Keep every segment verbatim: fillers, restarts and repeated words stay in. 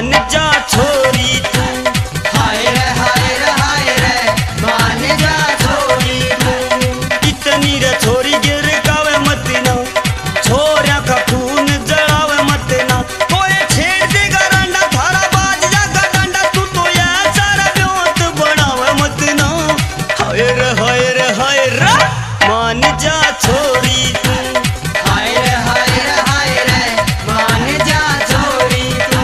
मान जा छोरी तू। हाय रे हाय रे हाय रे मान जा छोरी तू। इतनी रे छोरी गिर गावे मत ना, छोरिया का खून जलावे मत ना। कोई छेड़ देगा रांडा थारा बाज जागा डांडा, तू तो ये सारा ब्योत बनावे मत ना। हाय रे हाय रे हाय रे मान जा छोरी तू। हाय रे हाय रे हाय रे मान जा छोरी तू।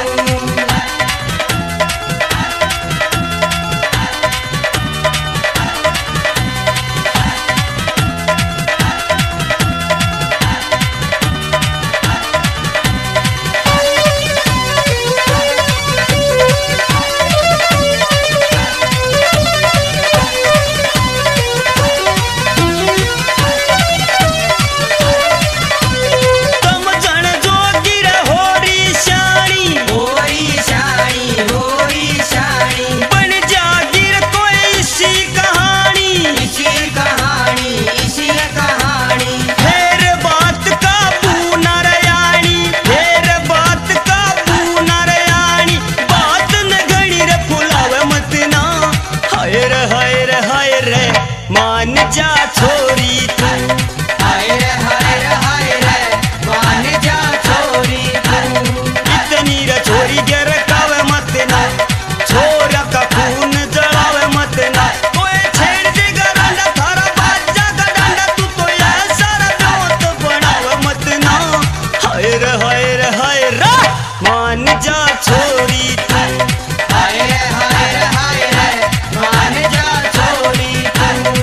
तुम जन जोगी रे होरी शानी, होरी शानी होरी शानी। बन जागीर कोई इसी कहानी। इसी कहानी इसी कहानी। फेर बात का पूना रयाणी, फेर बात का पूना रयाणी। बात न घड़ी रे फुलावे मत ना। हाय रे हाय रे हाय रे मान जा छोरी तू। हाय रे हाय रे हाय रे मान जा छोरी तू। इतनी रे छोरी गिर कावे मत ना, छोरा का खून जलावे मत ना। कोई छेड़ देगा रांडा थारा बाज जागा डांडा, तू तो ये सारा ब्योत बनावे मत ना। हाय रे हाय रे हाय रे मान जा छोरी तू। हाय रे हाय रे हाय रे मान जा छोरी तू।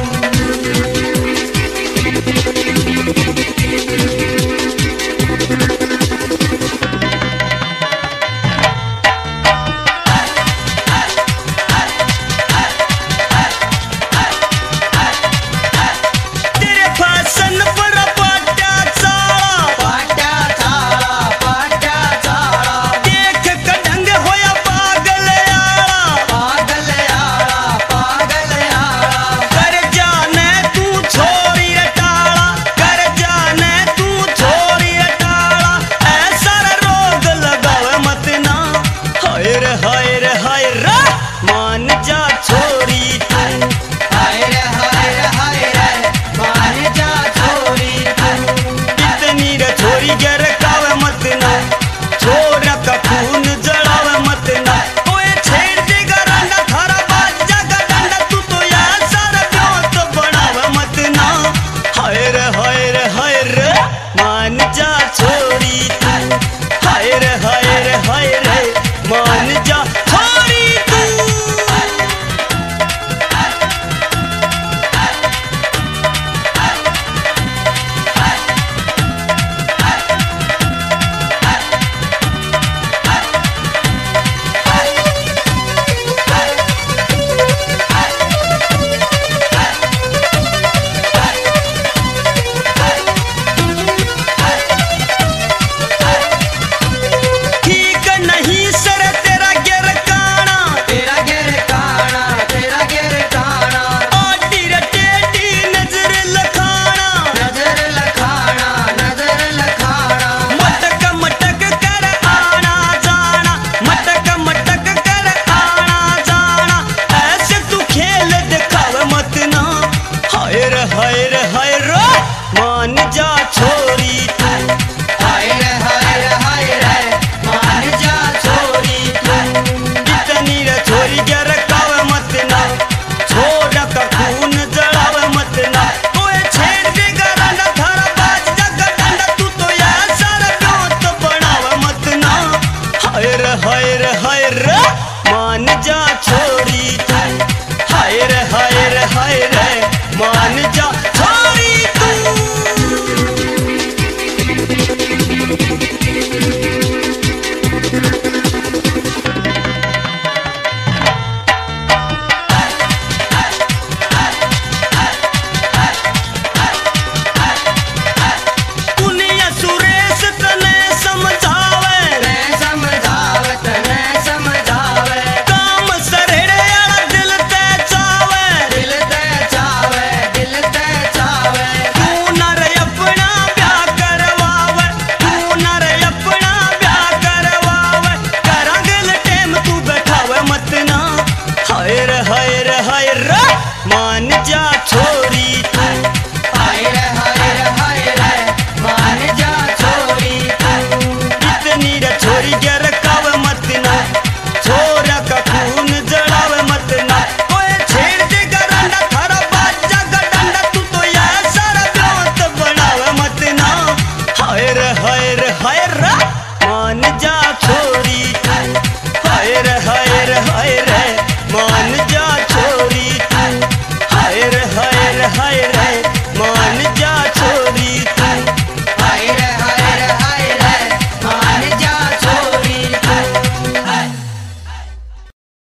तेरे फैशन पर पाटा चाला, पाटा चाला पाटा चाला। देख कढंग होया पागल आला। पागल आला पागल आला। कर जाने तू छोरी रे टाला, कर जाने तू छोरी रे टाला। ऐसा रे रोग लगावे मत ना। हाय रे हाय रे हाय रे मान जा छोरी तू। हाय रे हाय रे हाय रे मान जा छोरी तू। इतनी रे छोरी गिर कावे मत ना, छोरा का खून जलावे मत ना। कोई छेड़ देगा रांडा थारा बाज जागा डांडा, तू तो ये सारा ब्योत बनावे मत ना। हाय रे हाय रे हाय रे मान जा छोरी तू। हाय रे हाय रे हाय रे मान जा छोरी तू। ठीक नहीं सर तेरा गिर काना, तेरा गिर काना तेरा गिर काना। आटी रे टेढ़ी नजर लखाना। नजर लखाना नजर लखाना। मटक मटक कर आना जाना, मटक मटक कर आना जाना। ऐसे तू खेल दिखावे मत ना। हाय रे हाय रे हाय रे मान जा छोरी तू। हाय रे हाय रे हाय रे मान जा छोरी तू। इतनी रे छोरी गिर कावे मत ना, छोरा का खून जलावे मत ना। कोई छेड़ देगा रांडा थारा बाज जागा डांडा, तू तो ये सारा ब्योत बनावे मत ना। हाय रे हाय रे हाय रे मान जा छोरी।